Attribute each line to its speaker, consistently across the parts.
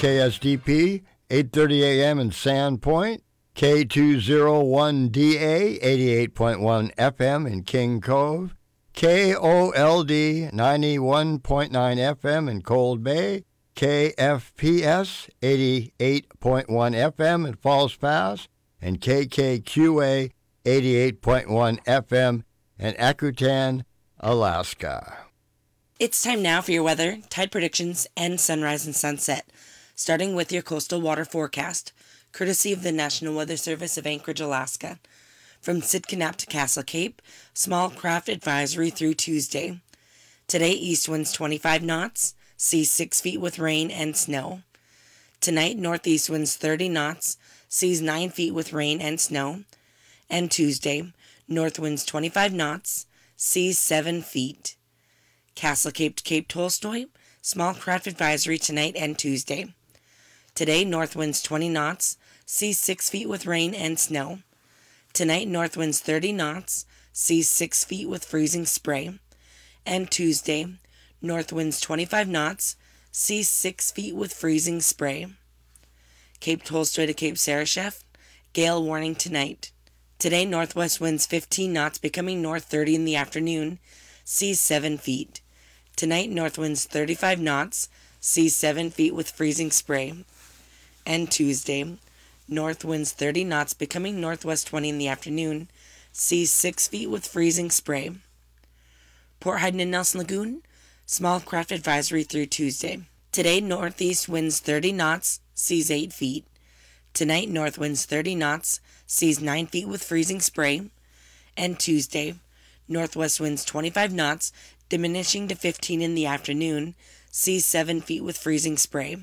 Speaker 1: KSDP, 8:30 a.m. in Sandpoint, K201DA, 88.1 FM in King Cove, KOLD, 91.9 FM in Cold Bay, KFPS, 88.1 FM in Falls Pass, and KKQA, 88.1 FM in Akutan, Alaska.
Speaker 2: It's time now for your weather, tide predictions, and sunrise and sunset, starting with your coastal water forecast, courtesy of the National Weather Service of Anchorage, Alaska. From Sitka Nap to Castle Cape, small craft advisory through Tuesday. Today, east winds 25 knots, seas 6 feet with rain and snow. Tonight, northeast winds 30 knots, seas 9 feet with rain and snow. And Tuesday, north winds 25 knots, seas 7 feet. Castle Cape to Cape Tolstoy, small craft advisory tonight and Tuesday. Today, north winds 20 knots, seas 6 feet with rain and snow. Tonight, north winds 30 knots, seas 6 feet with freezing spray. And Tuesday, north winds 25 knots, seas 6 feet with freezing spray. Cape Tolstoy to Cape Sarashef, gale warning tonight. Today, northwest winds 15 knots, becoming north 30 in the afternoon, seas 7 feet. Tonight, north winds 35 knots, seas 7 feet with freezing spray. And Tuesday, north winds 30 knots, becoming northwest 20 in the afternoon, seas 6 feet with freezing spray. Port Hedon and Nelson Lagoon, small craft advisory through Tuesday. Today, northeast winds 30 knots, seas 8 feet. Tonight, north winds 30 knots, seas 9 feet with freezing spray. And Tuesday, northwest winds 25 knots, diminishing to 15 in the afternoon, seas 7 feet with freezing spray.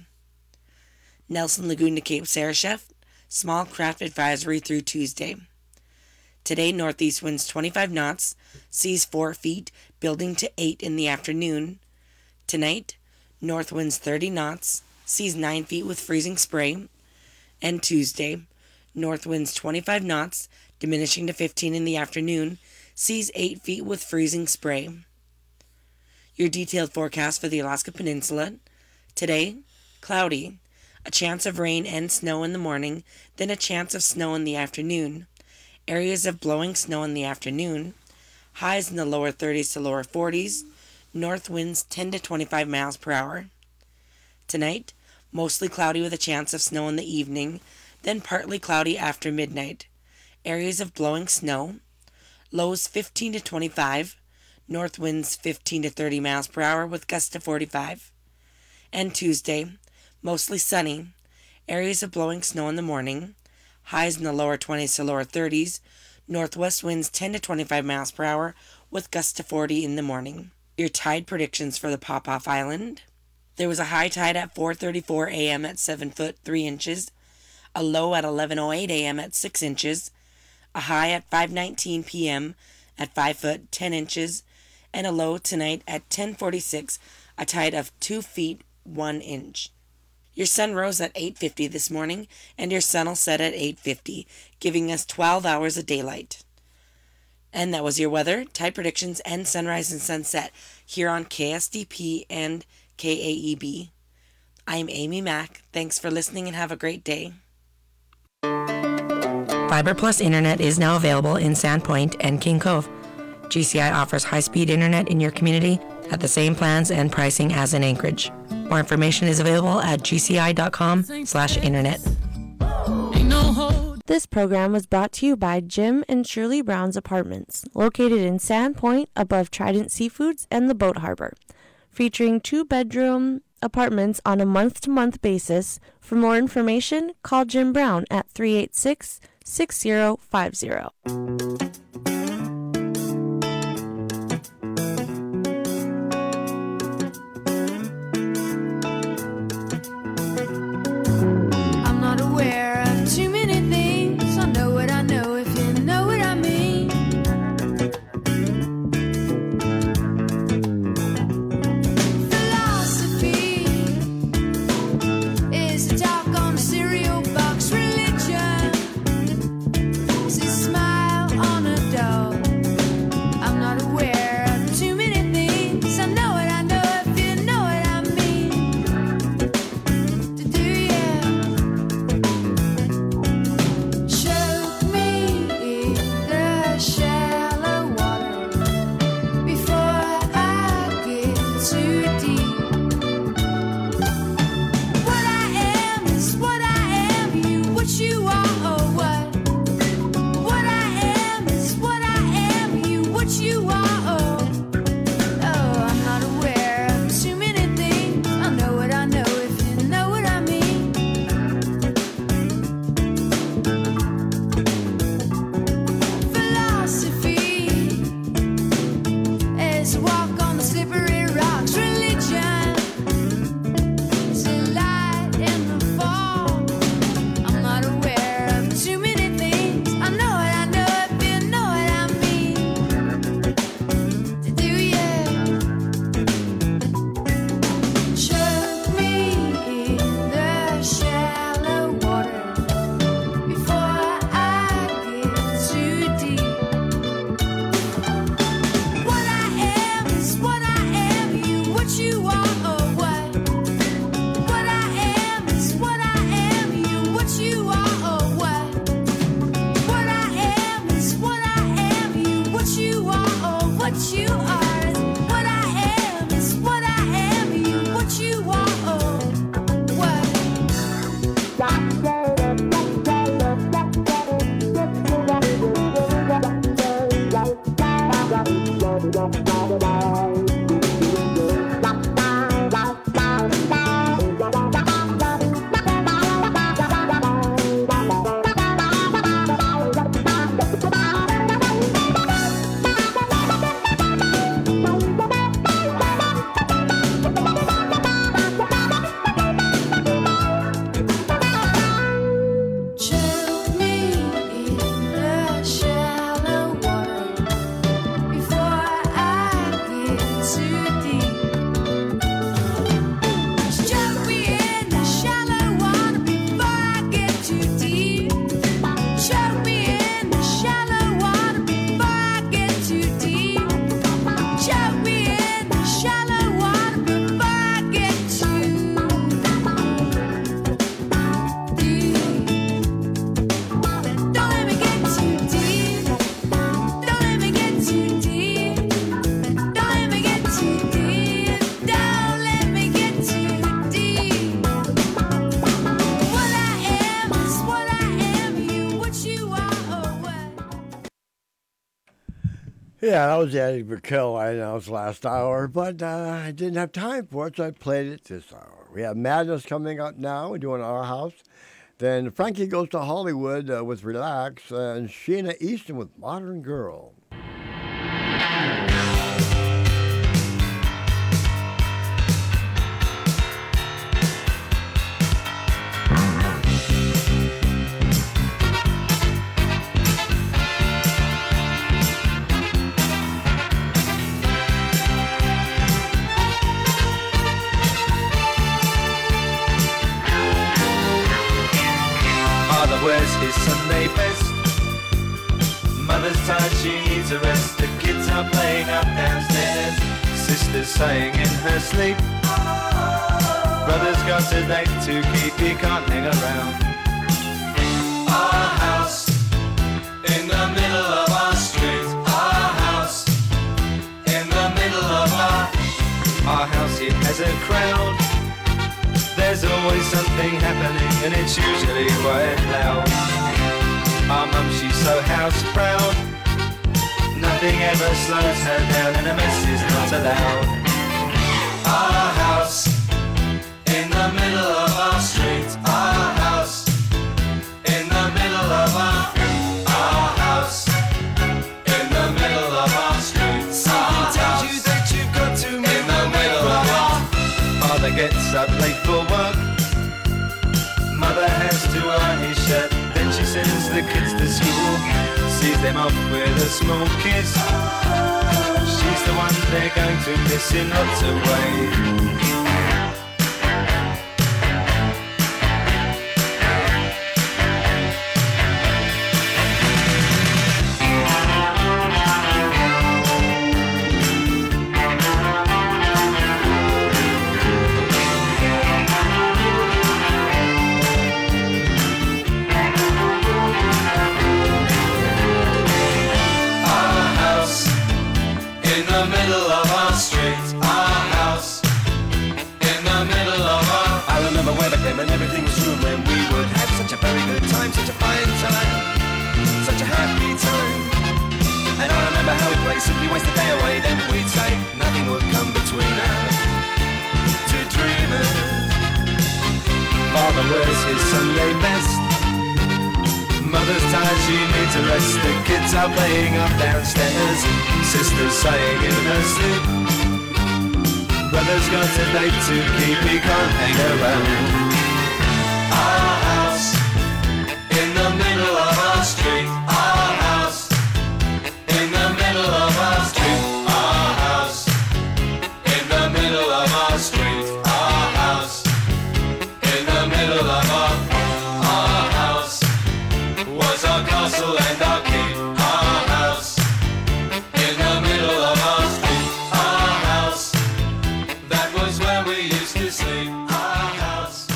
Speaker 2: Nelson Lagoon to Cape Sarashef, small craft advisory through Tuesday. Today, northeast winds 25 knots, seas 4 feet, building to 8 in the afternoon. Tonight, north winds 30 knots, seas 9 feet with freezing spray. And Tuesday, north winds 25 knots, diminishing to 15 in the afternoon, seas 8 feet with freezing spray. Your detailed forecast for the Alaska Peninsula. Today, cloudy, a chance of rain and snow in the morning, then a chance of snow in the afternoon. Areas of blowing snow in the afternoon. Highs in the lower 30s to lower 40s. North winds 10 to 25 miles per hour. Tonight, mostly cloudy with a chance of snow in the evening, then partly cloudy after midnight. Areas of blowing snow. Lows 15 to 25. North winds 15 to 30 miles per hour with gusts to 45. And Tuesday, mostly sunny. Areas of blowing snow in the morning. Highs in the lower 20s to lower 30s. Northwest winds 10 to 25 miles per hour with gusts to 40 in the morning. Your tide predictions for the Popoff Island. There was a high tide at 4:34 a.m. at 7 foot 3 inches. A low at 11:08 a.m. at 6 inches. A high at 5:19 p.m. at 5 foot 10 inches. And a low tonight at 10:46, a tide of 2 feet 1 inch. Your sun rose at 8:50 this morning, and your sun will set at 8:50, giving us 12 hours of daylight. And that was your weather, tide predictions, and sunrise and sunset here on KSDP and KAEB. I'm Amy Mack. Thanks for listening and have a great day. Fiber Plus Internet is now available in Sandpoint and King Cove. GCI offers high-speed internet in your community at the same plans and pricing as in Anchorage. More information is available at gci.com/internet.
Speaker 3: This program was brought to you by Jim and Shirley Brown's Apartments, located in Sandpoint above Trident Seafoods and the Boat Harbor, featuring 2-bedroom apartments on a month-to-month basis. For more information, call Jim Brown at 386-6050.
Speaker 4: Cereal box religion. Smile on a
Speaker 1: Yeah, that was Eddie Brickell I announced last hour, but I didn't have time for it, so I played it this hour. We have Madness coming up now. We're doing Our House. Then Frankie Goes to Hollywood with Relax, and Sheena Easton with Modern Girl.
Speaker 4: Wears his Sunday best. Mother's tired, she needs a rest. The kids are playing up downstairs. Sister's saying in her sleep, brother's got a date to keep, he can't hang around. Our house in the middle of our street. Our house in the middle of our house. It has a crowd. There's always something happening and it's usually quite loud. Our mum, she's so house proud. Nothing ever slows her down and a mess is not allowed. Our house in the middle of our street. Our house in the middle of our house in the middle of our street. Something tells you that you've got to move in the middle of our. Father gets up late for work. Mother has to iron his shirt. Then she sends the kids to school. Sees them off with a small kiss. She's the one they're going to miss in lots of ways. And everything was room when we would have such a very good time, such a fine time, such a happy time. And I remember how we'd play, simply waste the day away. Then we'd say nothing would come between us, two dreamers. Father wears his Sunday best. Mother's tired, she needs a rest. The kids are playing up downstairs. Sister's saying in her sleep, brother's got a date to keep, he can't hang around. Our house in the middle of our street. Our house in the middle of our street. Our house in the middle of our street. Our house in the middle of our house was our castle and our keep. Our house in the middle of our street. Our house, that was where we used to sleep. Our house.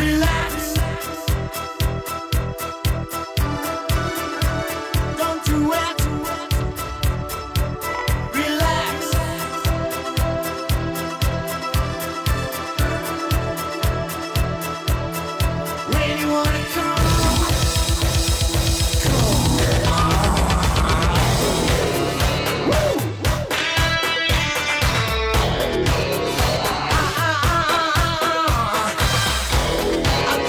Speaker 4: Relax. Don't do it. Relax. When you wanna come. I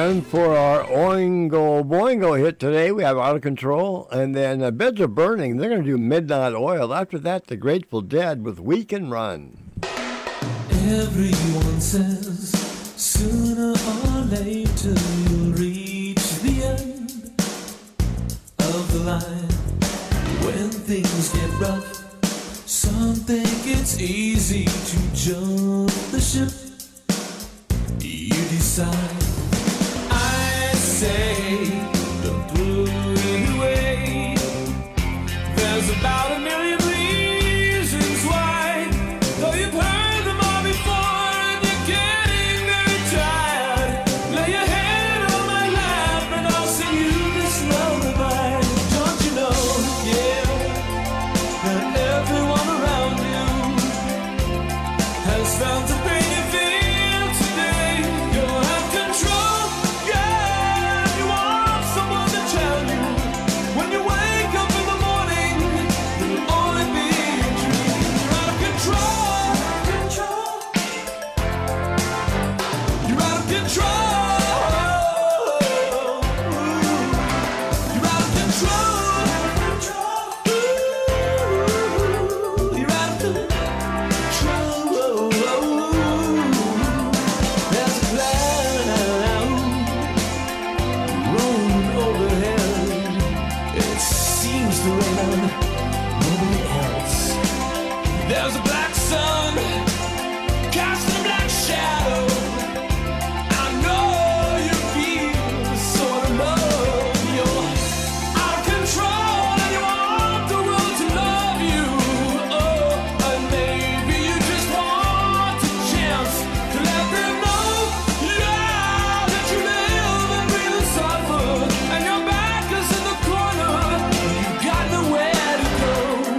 Speaker 1: And for our Oingo Boingo hit today, we have Out of Control. And then Beds Are Burning. They're going to do Midnight Oil. After that, The Grateful Dead with We Can Run.
Speaker 4: Everyone says sooner or later you'll reach the end of the line. When things get rough, some think it's easy to jump the ship. You decide. I say, don't throw it away. There's about a million reasons why. Though you've heard them all before and you're getting very tired. Lay your head on my lap and I'll sing you this lullaby. Don't you know, yeah, that everyone around you has found the pain you feel today. You have control, yeah. You want someone to tell you when you wake up in the morning, it'll only be a dream. You're out of control, You're out of control. You're out of control. You're out of control. There's a cloud rolling overhead. It seems to rain on nobody else. There's a black sun casting a black shadow. I know you feel sort of low. You're out of control and you want the world to love you. Oh, and maybe you just want a chance to let them know, yeah, that you live and breathe and suffer. And your back is in the corner. You got nowhere to go.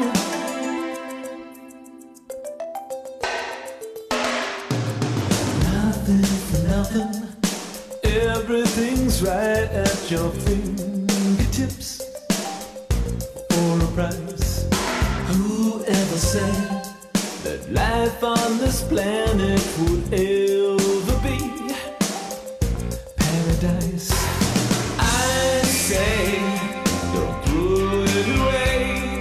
Speaker 4: Nothing for nothing. Everything's right at your fingertips for a price. Whoever said that life on this planet would ever be paradise? I say, don't throw it away.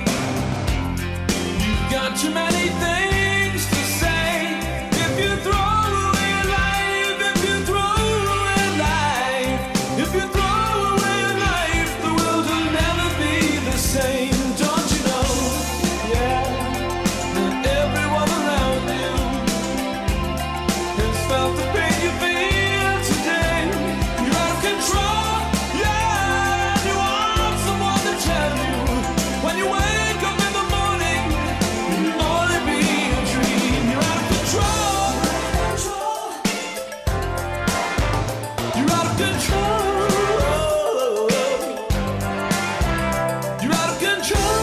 Speaker 4: You've got too many things to say. If you throw away life, if you throw away life, if you throw away life, the world will never be the same. Don't you know? Yeah, that everyone around you has felt the pain you feel today. You're out of control, yeah. You want someone to tell you when you wake up in the morning, it'll only be a dream. You're out of control. You're out of control. You're out of control.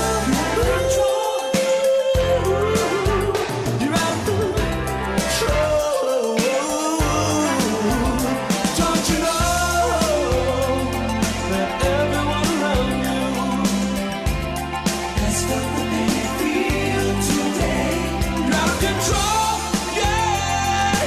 Speaker 4: You're out of control. Don't you know that everyone around you has felt the pain you feel today? You're out of control, yeah.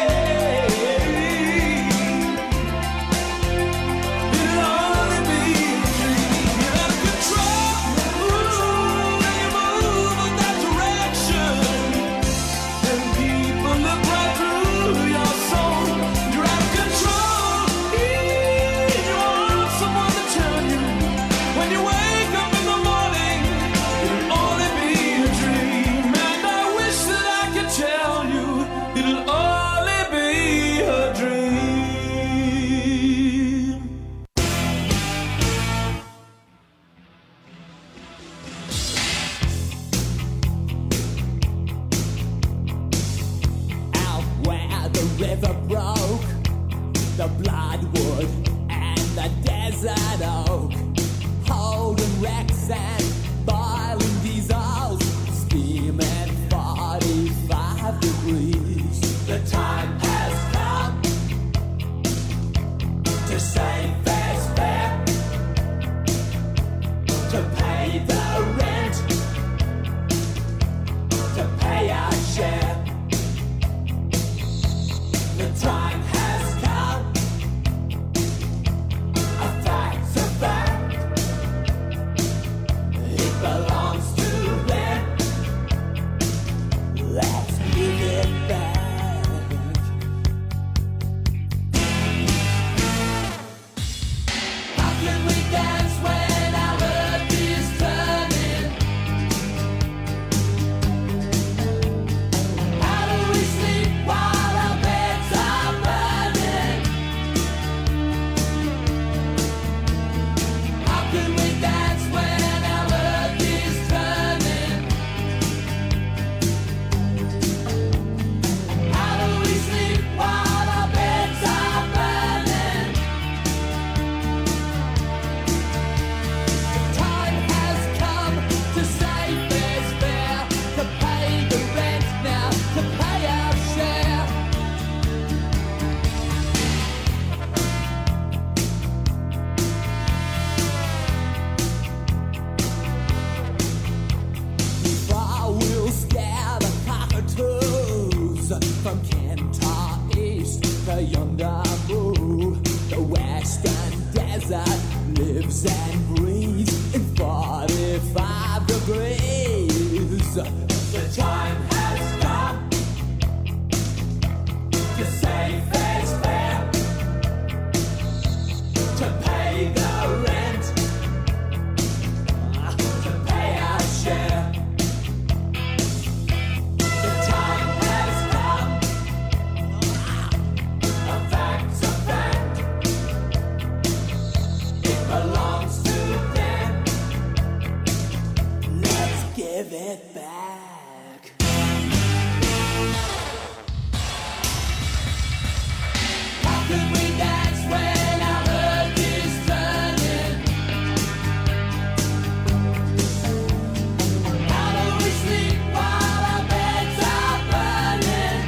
Speaker 4: It'll only be a dream. You're out of control. When you move in that direction, and people look right through your soul. You're out of control. You want someone to tell you when you wake up in the morning, it'll only be a dream. And I wish that I could tell you it'll only be a dream.
Speaker 5: Out where the river broke, the bloodwood and the desert oak, holding wrecks and boiling diesels, steaming 45 degrees. The time has come to say fair's fair, to pay the rent, to pay our share. The time has come The time has come to say fair's fair, to pay the rent, to pay our share. The time has come, a fact's a fact. It belongs to them. Let's give it back. How can we dance when our earth is turning? How do we sleep while our beds are burning?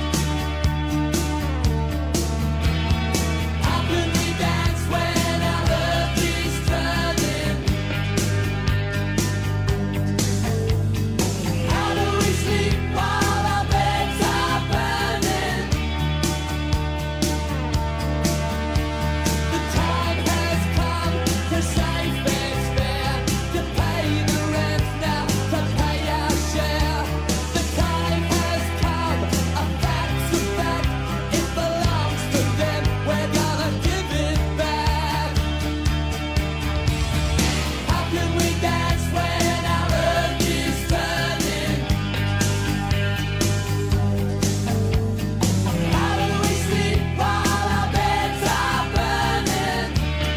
Speaker 5: How can we dance when our earth is turning? How do we sleep while our beds are burning? The time has come to say fair's fair, to pay the rent now, to pay our share. The time has come, a fact's a fact. It belongs to them, we're gonna give it back. How can we dance when our earth is turning? How do we sleep while our beds are burning?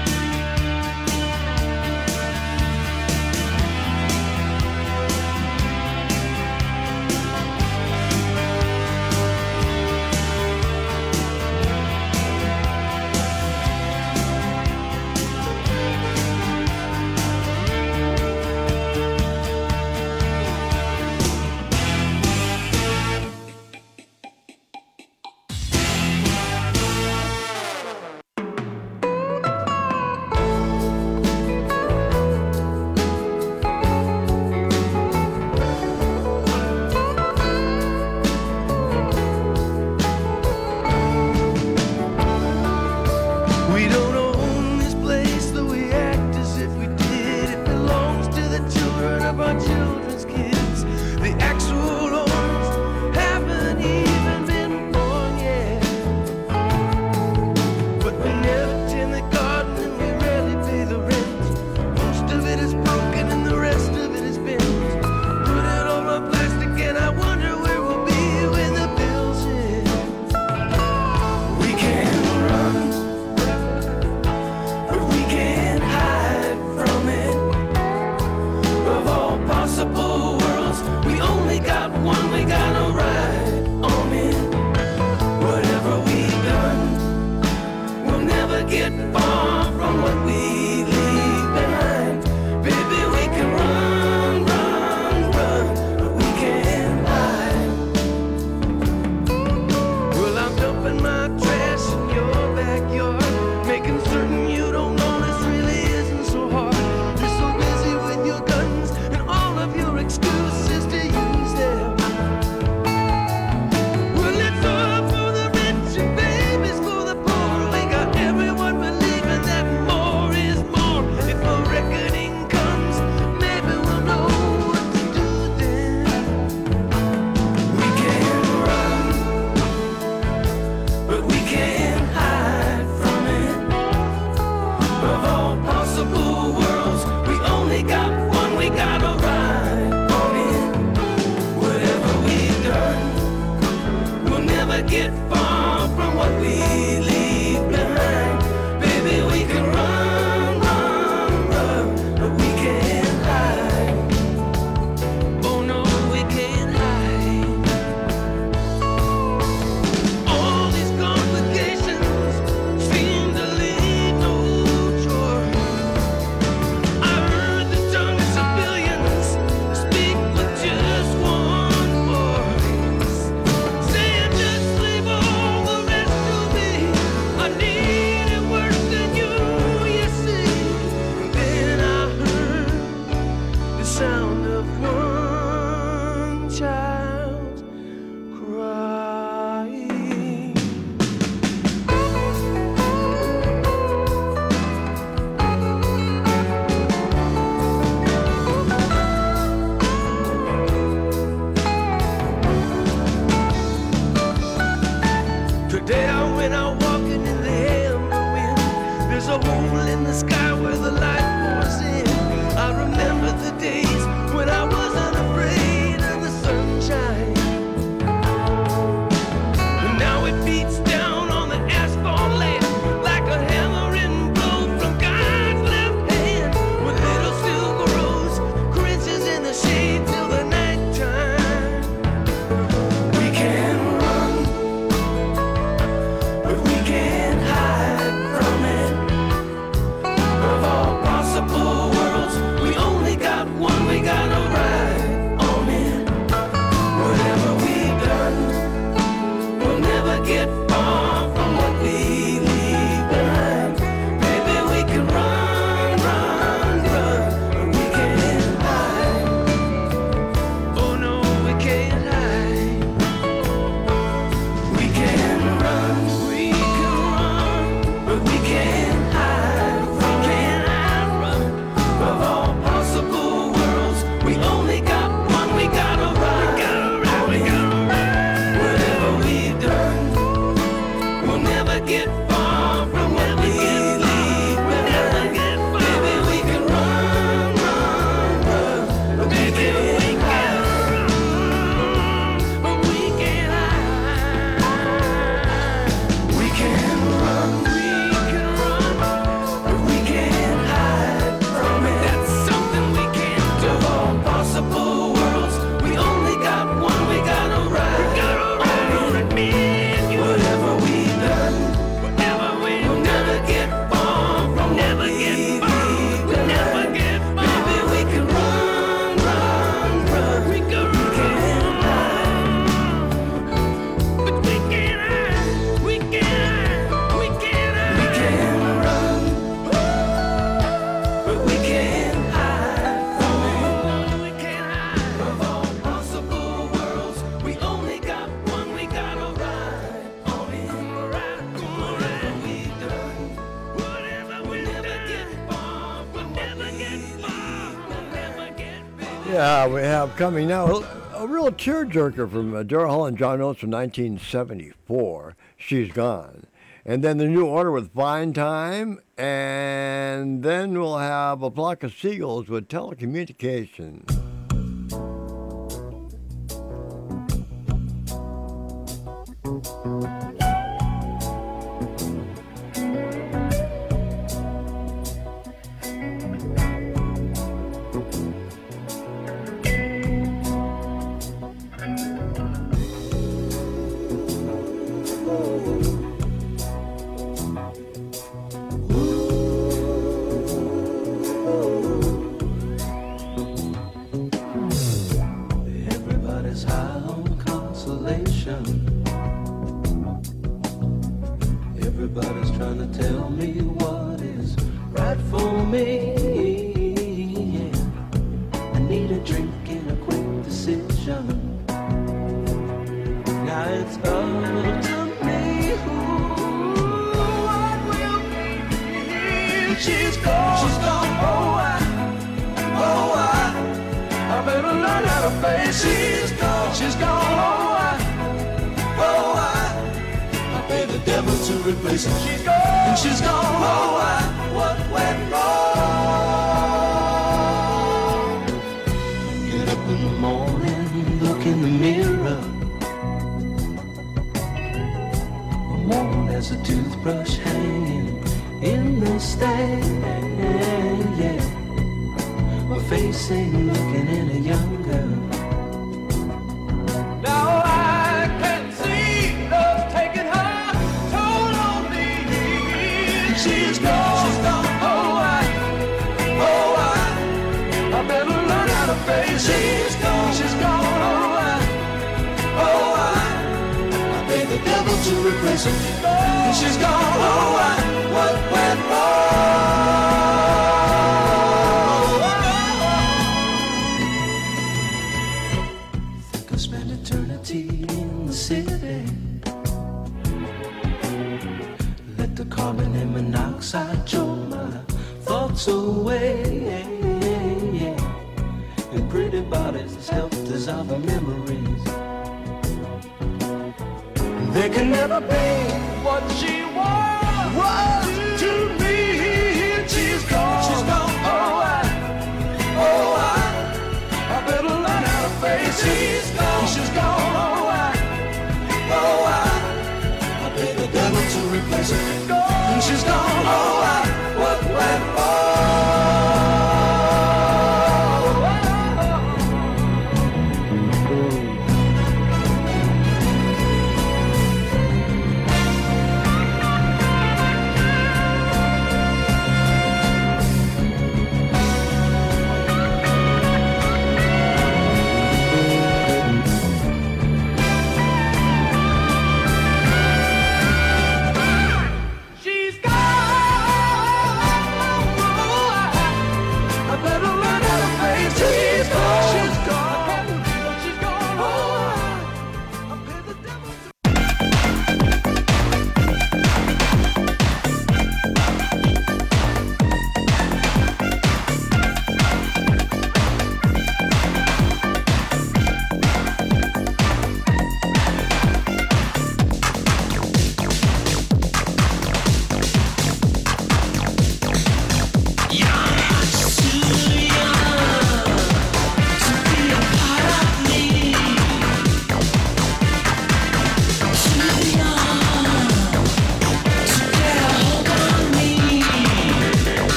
Speaker 6: We don't own this place, though we act as if we did. It belongs to the children of our children's kids. The actual owners haven't even been born yet. But we never tend the garden and we rarely pay the rent. Most of it is broken and the rest of it is bent. Put it all on plastic and I wonder where we'll be when the bills hit. We can't run, but we can't hide from it. Of all possible worlds, we only got one, we gotta ride on it. Whatever we've done, we'll never get far from what we leave behind. Baby, we can run, run, run, but we can't hide. Well, I'm dumping my trash in your backyard, making certain you don't notice really isn't so hard. You're so busy with your guns and all of your excuses to use them. Well, it's all for the rich and babies for the poor. We got everyone believing that more is more. If a reckoning comes, maybe we'll know what to do then. We can't run, but we can't hide from it. Of all possible worlds, we only got one, we gotta ride on it. Whatever we've done, we'll never get far from what we leave behind. Baby, we can run, run, run, but we can't hide. Oh no, we can't hide. All these complications seem to lead no choice. I heard the tongues of billions speak with just one voice, saying just leave all the rest to me.
Speaker 1: Yeah, we have coming now a real tearjerker from Daryl Hall and John Oates from 1974, She's Gone. And then the New Order with Fine Time. And then we'll have a Flock of Seagulls with Telecommunication.
Speaker 6: Everybody's high on consolation. Everybody's trying to tell me what is right for me. Yeah. I need a drink and a quick decision. Now it's up to me. What will be? She's gone. She's gone. I better learn how to face. She's gone. She's gone. I pay the devil to replace her. She's gone. And she's gone. What went wrong? Get up in the morning, look in the mirror. I'm worn as a toothbrush hanging in the stand. Yeah. My face ain't looking any younger. Now I can see love taking her toll on me. She's gone. She's gone. I better learn how to face. She's gone. She's gone. I pay the devil to replace her. She's gone. What went wrong? Spend eternity in the city. Let the carbon and monoxide choke my thoughts away. And pretty bodies help dissolve the memories. They can never be what she was to me. She's gone. She's gone. I better learn how to face it. She's gone. I pay the devil to replace her. And she's gone. What went wrong?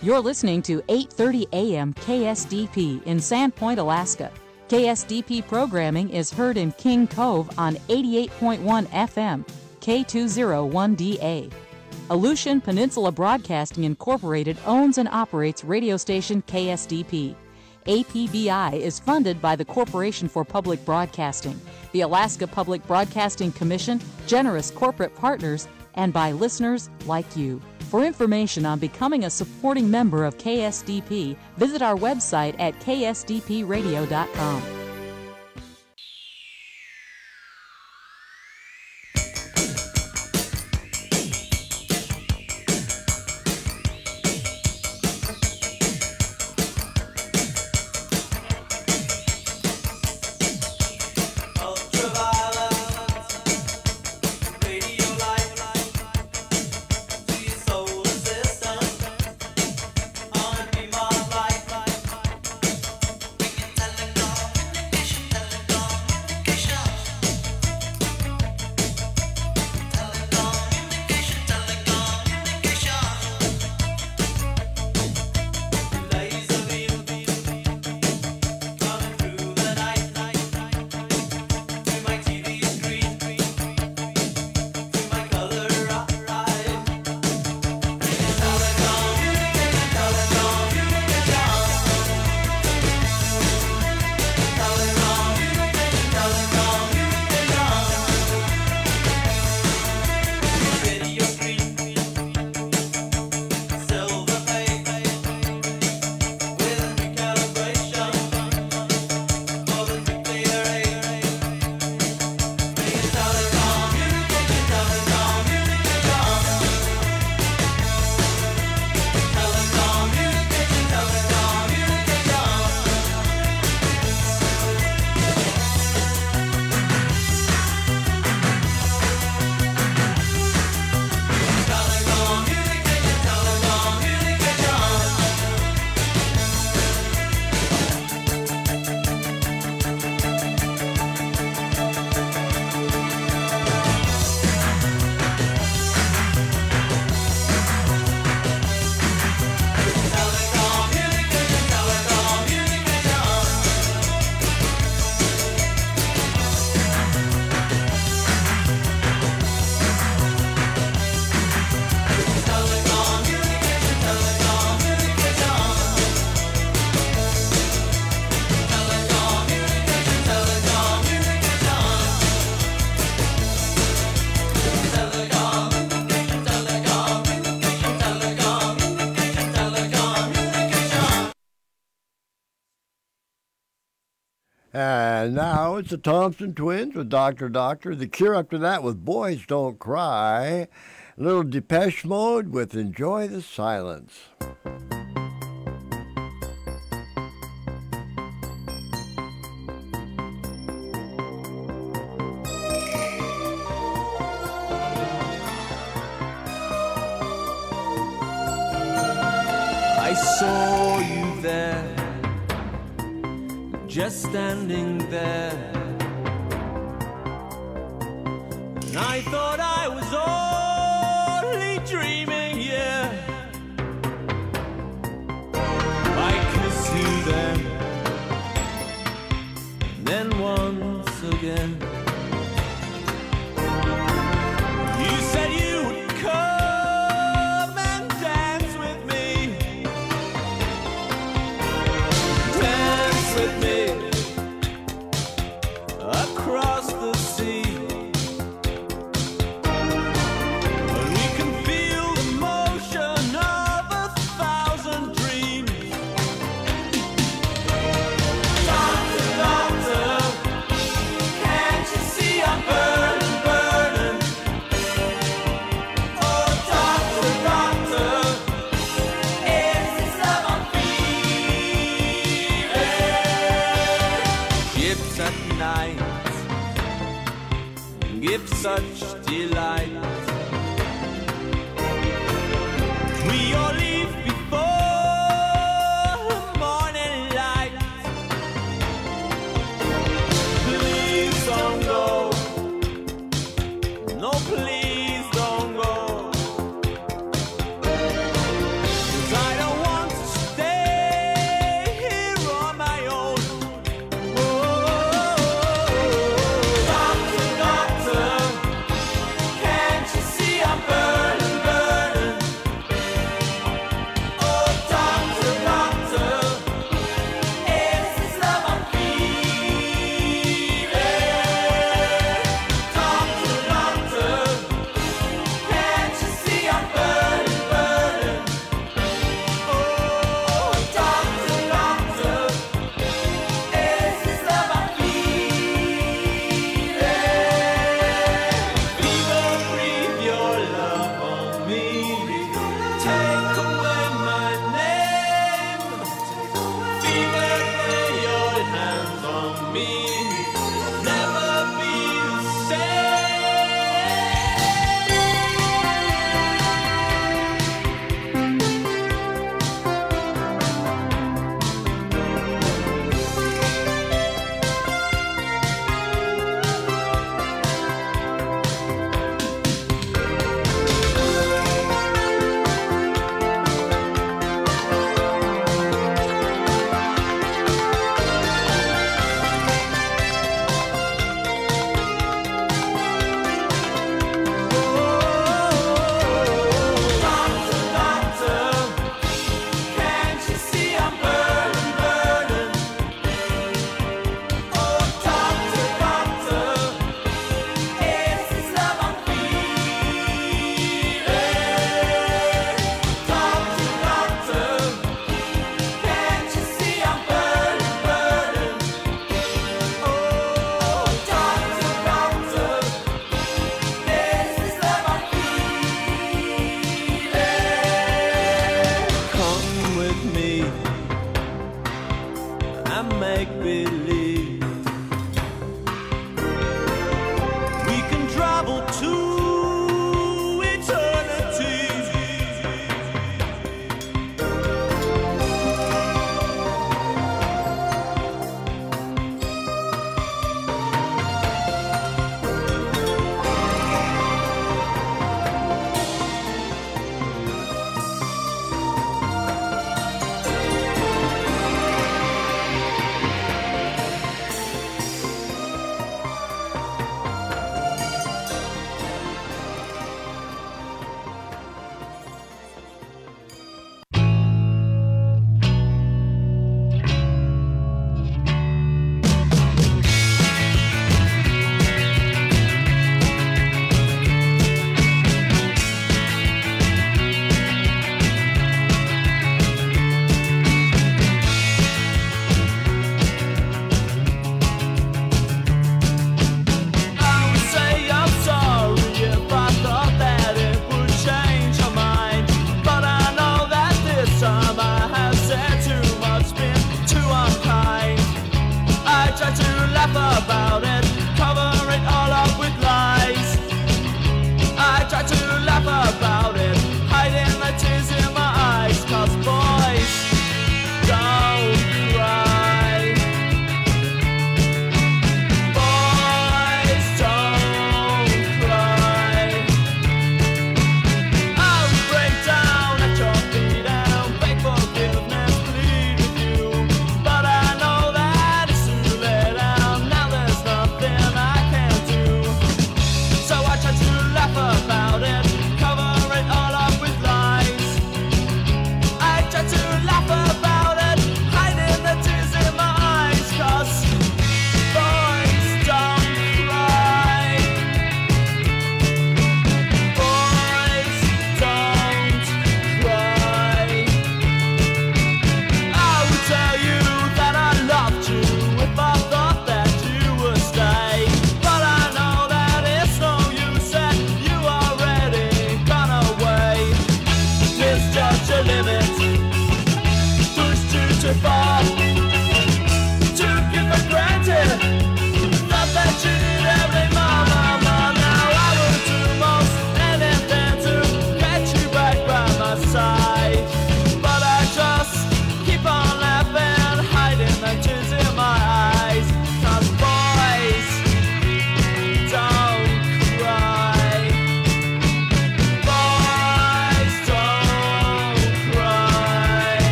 Speaker 7: You're listening to 8:30 a.m. KSDP in Sandpoint, Alaska. KSDP programming is heard in King Cove on 88.1 FM, K201DA. Aleutian Peninsula Broadcasting Incorporated owns and operates radio station KSDP. APBI is funded by the Corporation for Public Broadcasting, the Alaska Public Broadcasting Commission, generous corporate partners, and by listeners like you. For information on becoming a supporting member of KSDP, visit our website at ksdpradio.com.
Speaker 1: And now it's the Thompson Twins with Dr. Doctor. The Cure after that with Boys Don't Cry. A little Depeche Mode with Enjoy the Silence.
Speaker 6: I saw you there, just standing there, and I thought I was only dreaming, yeah. I kissed you then once again. You said you would come and dance with me, dance with me across the sea. And we can feel the motion of 1,000 dreams. Doctor, doctor, can't you see I'm burning, burning? Oh, doctor, doctor, is this love I'm feeling? Ships at night give such delight. We all leave before morning light. Please don't go. No, please don't go. 'Cause I don't want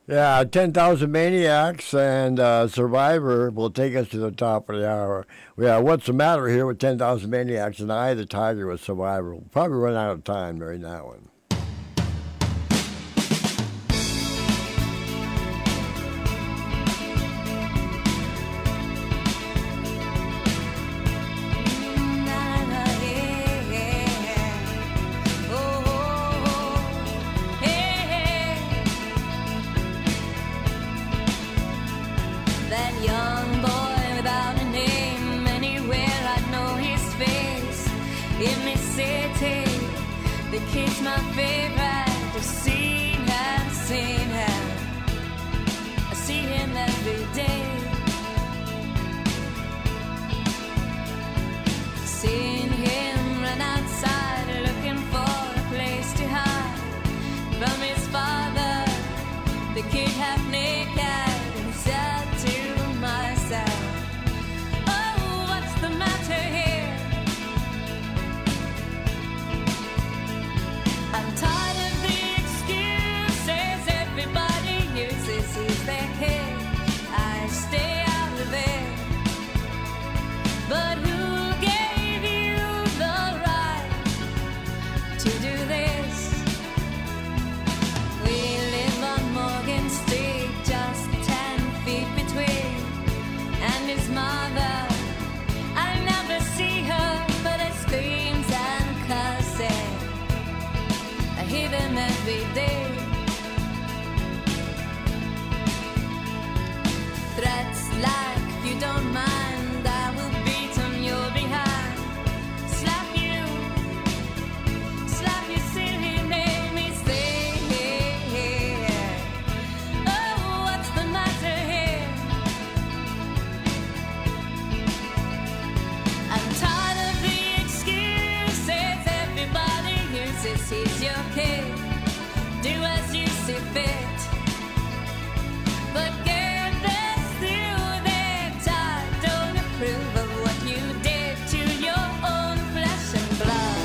Speaker 1: Yeah, 10,000 Maniacs and Survivor will take us to the top of the hour. Yeah, what's the matter here with 10,000 Maniacs and Eye of the Tiger with Survivor? We'll probably run out of time during that one.
Speaker 8: That young boy without a name, anywhere I'd know his face. In this city, the kid's my favorite. I've seen him. I see him every day. Seen him run outside looking for a place to hide from his father. The kid half naked and said to myself, oh, what's the matter here? I'm tired of the excuses everybody uses. He's their kid, I stay out of there. But who gave you the right to do this? We live on Morgan Street, just 10 feet between, and his mother. I never see her, but it screams and curses. I hear them every day. Threats like, if you don't mind, I will beat on your behind. Slap you silly name, he say. Oh, what's the matter here? I'm tired of the excuses everybody uses. He's your kid, do as you see fit. But get this through their time, don't approve of what you did to your own flesh and blood.